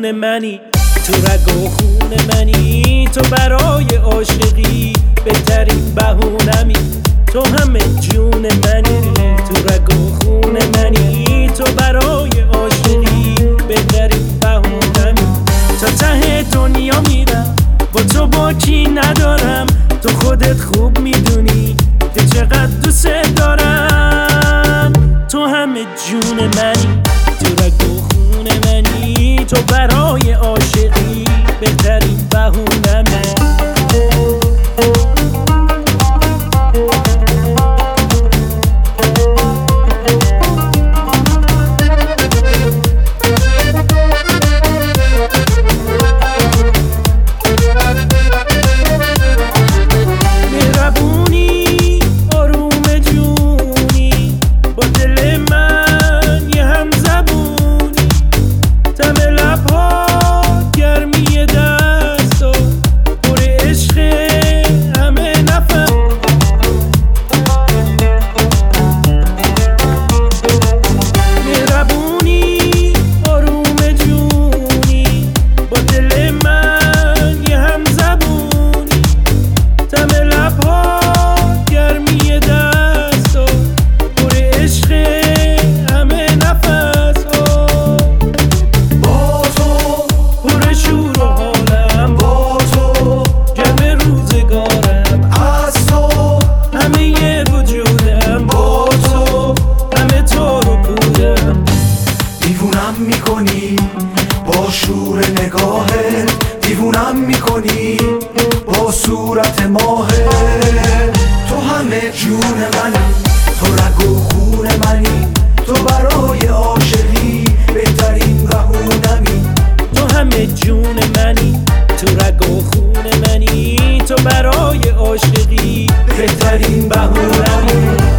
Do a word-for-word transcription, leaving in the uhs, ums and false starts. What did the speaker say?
جون منی، تو رگ و خون منی، تو برای عاشقی بهترین بهونمی، تو همه جون منی، تو رگ و خون منی، تو برای عاشقی بهترین بهونمی. تا ته دنیا میرم با تو باکی ندارم، تو خودت خوب میدونی که چقدر دوست دارم. تو همه جون منی، تو رگ و خون منی، تو برای عاشقی بهترین بهونمی. میکنی با شور نگاهت، دیوونم میکنی با صورت ماهت. تو همه جون منی، تو رگ و خون منی، تو برای عاشقی بهترین بهونمی. تو همه جون منی، تو رگ و خون منی، تو برای عاشقی بهترین بهونمی.